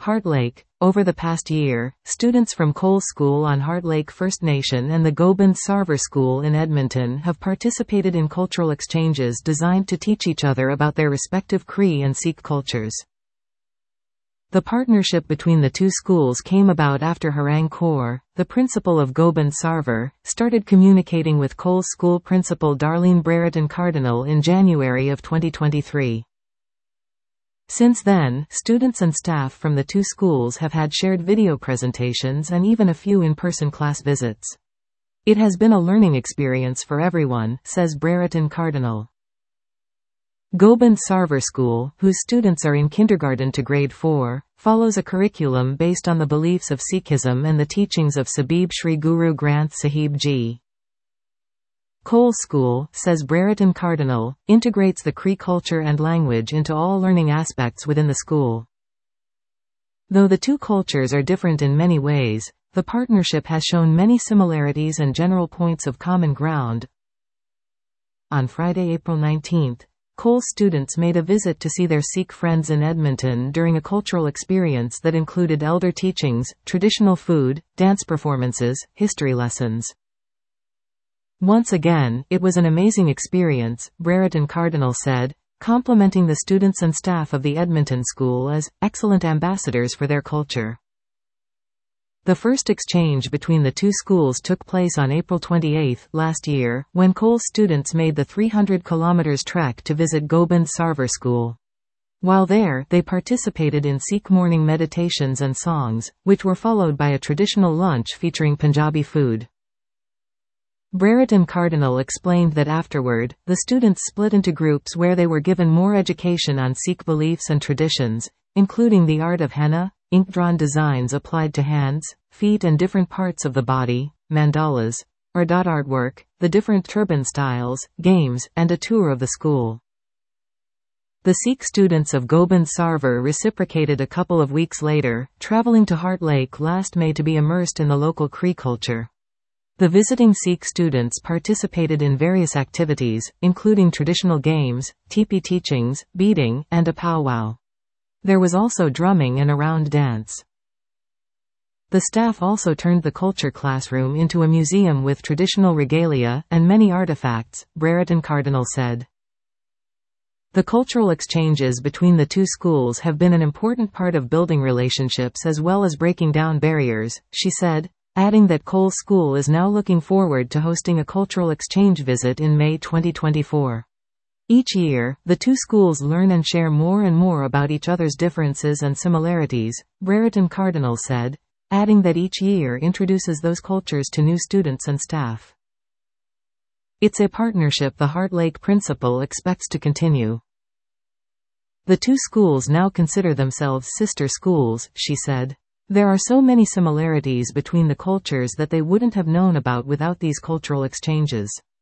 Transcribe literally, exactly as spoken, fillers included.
Heart Lake. Over the past year, students from Cole School on Heart Lake First Nation and the Gobind Sarver School in Edmonton have participated in cultural exchanges designed to teach each other about their respective Cree and Sikh cultures. The partnership between the two schools came about after Harang Kaur, the principal of Gobind Sarver, started communicating with Cole School principal Darlene Brereton Cardinal in January of twenty twenty-three. Since then, students and staff from the two schools have had shared video presentations and even a few in-person class visits. It has been a learning experience for everyone, says Brereton Cardinal. Gobind Sarver School, whose students are in kindergarten to grade four, follows a curriculum based on the beliefs of Sikhism and the teachings of Sabib Sri Guru Granth Sahib Ji. Cole School, says Brereton Cardinal, integrates the Cree culture and language into all learning aspects within the school. Though the two cultures are different in many ways, the partnership has shown many similarities and general points of common ground. On Friday, April nineteenth, Cole students made a visit to see their Sikh friends in Edmonton during a cultural experience that included elder teachings, traditional food, dance performances, history lessons. Once again, it was an amazing experience, Brereton Cardinal said, complimenting the students and staff of the Edmonton School as excellent ambassadors for their culture. The first exchange between the two schools took place on April twenty-eighth last year, when Cole students made the three hundred kilometers trek to visit Gobind Sarver School. While there, they participated in Sikh morning meditations and songs, which were followed by a traditional lunch featuring Punjabi food. Brereton Cardinal explained that afterward, the students split into groups where they were given more education on Sikh beliefs and traditions, including the art of henna, ink-drawn designs applied to hands, feet and different parts of the body, mandalas, or dot artwork, the different turban styles, games, and a tour of the school. The Sikh students of Gobind Sarver reciprocated a couple of weeks later, traveling to Heart Lake last May to be immersed in the local Cree culture. The visiting Sikh students participated in various activities, including traditional games, teepee teachings, beading, and a powwow. There was also drumming and a round dance. The staff also turned the culture classroom into a museum with traditional regalia and many artifacts, Brereton Cardinal said. The cultural exchanges between the two schools have been an important part of building relationships as well as breaking down barriers, she said, adding that Cole School is now looking forward to hosting a cultural exchange visit in May twenty twenty-four. Each year, the two schools learn and share more and more about each other's differences and similarities, Brereton Cardinal said, adding that each year introduces those cultures to new students and staff. It's a partnership the Heart Lake principal expects to continue. The two schools now consider themselves sister schools, she said. There are so many similarities between the cultures that they wouldn't have known about without these cultural exchanges.